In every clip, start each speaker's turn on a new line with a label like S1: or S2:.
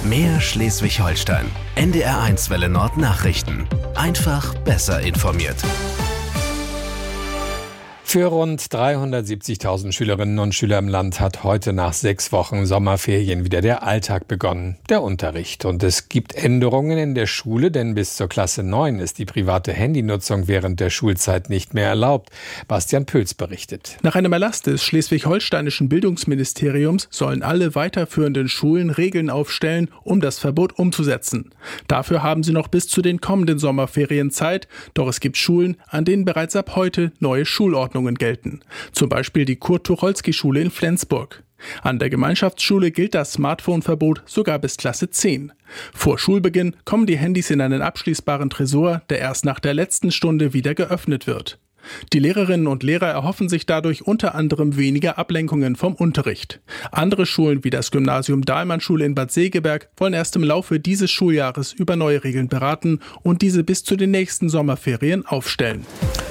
S1: Mehr Schleswig-Holstein. NDR1 Welle Nord Nachrichten. Einfach besser informiert.
S2: Für rund 370.000 Schülerinnen und Schüler im Land hat heute nach 6 Wochen Sommerferien wieder der Alltag begonnen, der Unterricht. Und es gibt Änderungen in der Schule, denn bis zur Klasse 9 ist die private Handynutzung während der Schulzeit nicht mehr erlaubt. Bastian Pöls berichtet.
S3: Nach einem Erlass des schleswig-holsteinischen Bildungsministeriums sollen alle weiterführenden Schulen Regeln aufstellen, um das Verbot umzusetzen. Dafür haben sie noch bis zu den kommenden Sommerferien Zeit, doch es gibt Schulen, an denen bereits ab heute neue Schulordnungen gelten. Zum Beispiel die Kurt-Tucholsky-Schule in Flensburg. An der Gemeinschaftsschule gilt das Smartphone-Verbot sogar bis Klasse 10. Vor Schulbeginn kommen die Handys in einen abschließbaren Tresor, der erst nach der letzten Stunde wieder geöffnet wird. Die Lehrerinnen und Lehrer erhoffen sich dadurch unter anderem weniger Ablenkungen vom Unterricht. Andere Schulen wie das Gymnasium Dahlmann-Schule in Bad Segeberg wollen erst im Laufe dieses Schuljahres über neue Regeln beraten und diese bis zu den nächsten Sommerferien aufstellen.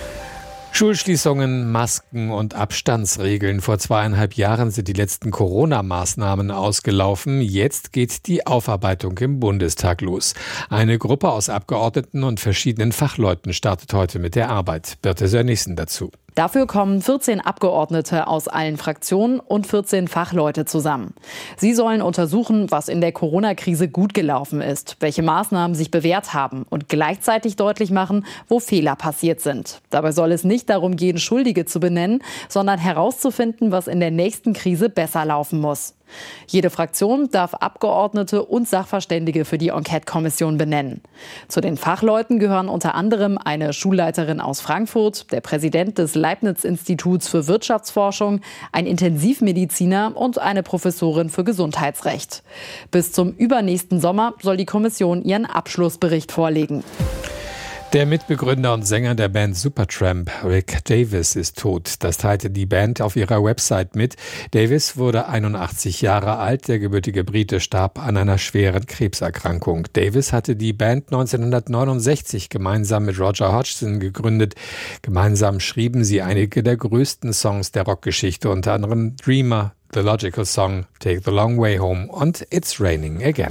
S2: Schulschließungen, Masken und Abstandsregeln. Vor 2,5 Jahren sind die letzten Corona-Maßnahmen ausgelaufen. Jetzt geht die Aufarbeitung im Bundestag los. Eine Gruppe aus Abgeordneten und verschiedenen Fachleuten startet heute mit der Arbeit. Birte Sönnigsen dazu.
S4: Dafür kommen 14 Abgeordnete aus allen Fraktionen und 14 Fachleute zusammen. Sie sollen untersuchen, was in der Corona-Krise gut gelaufen ist, welche Maßnahmen sich bewährt haben und gleichzeitig deutlich machen, wo Fehler passiert sind. Dabei soll es nicht darum gehen, Schuldige zu benennen, sondern herauszufinden, was in der nächsten Krise besser laufen muss. Jede Fraktion darf Abgeordnete und Sachverständige für die Enquete-Kommission benennen. Zu den Fachleuten gehören unter anderem eine Schulleiterin aus Frankfurt, der Präsident des Leibniz-Instituts für Wirtschaftsforschung, ein Intensivmediziner und eine Professorin für Gesundheitsrecht. Bis zum übernächsten Sommer soll die Kommission ihren Abschlussbericht vorlegen.
S2: Der Mitbegründer und Sänger der Band Supertramp, Rick Davies, ist tot. Das teilte die Band auf ihrer Website mit. Davies wurde 81 Jahre alt. Der gebürtige Brite starb an einer schweren Krebserkrankung. Davies hatte die Band 1969 gemeinsam mit Roger Hodgson gegründet. Gemeinsam schrieben sie einige der größten Songs der Rockgeschichte, unter anderem Dreamer, The Logical Song, Take the Long Way Home und It's Raining Again.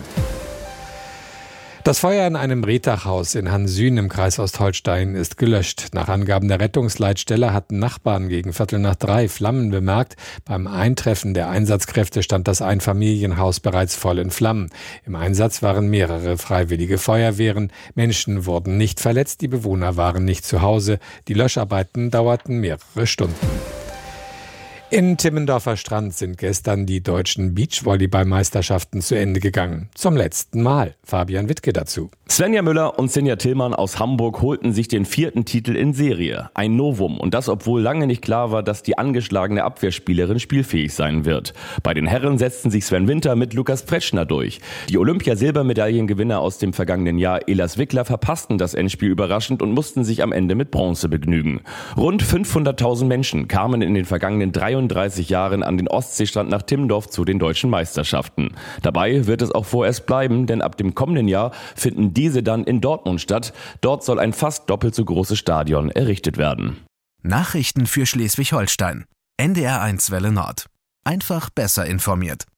S2: Das Feuer in einem Rehtachhaus in Hansün im Kreis Ostholstein ist gelöscht. Nach Angaben der Rettungsleitstelle hatten Nachbarn gegen 2:45 Flammen bemerkt. Beim Eintreffen der Einsatzkräfte stand das Einfamilienhaus bereits voll in Flammen. Im Einsatz waren mehrere freiwillige Feuerwehren. Menschen wurden nicht verletzt, die Bewohner waren nicht zu Hause. Die Löscharbeiten dauerten mehrere Stunden. In Timmendorfer Strand sind gestern die deutschen Beachvolleyball-Meisterschaften zu Ende gegangen. Zum letzten Mal. Fabian Wittke dazu.
S5: Svenja Müller und Sinja Tillmann aus Hamburg holten sich den 4. Titel in Serie. Ein Novum. Und das, obwohl lange nicht klar war, dass die angeschlagene Abwehrspielerin spielfähig sein wird. Bei den Herren setzten sich Sven Winter mit Lukas Pretschner durch. Die Olympia-Silbermedaillengewinner aus dem vergangenen Jahr, Elas Wickler, verpassten das Endspiel überraschend und mussten sich am Ende mit Bronze begnügen. Rund 500.000 Menschen kamen in den vergangenen 33 Jahren an den Ostseestrand nach Timmendorf zu den deutschen Meisterschaften. Dabei wird es auch vorerst bleiben, denn ab dem kommenden Jahr finden diese dann in Dortmund statt. Dort soll ein fast doppelt so großes Stadion errichtet werden.
S1: Nachrichten für Schleswig-Holstein. NDR1 Welle Nord. Einfach besser informiert.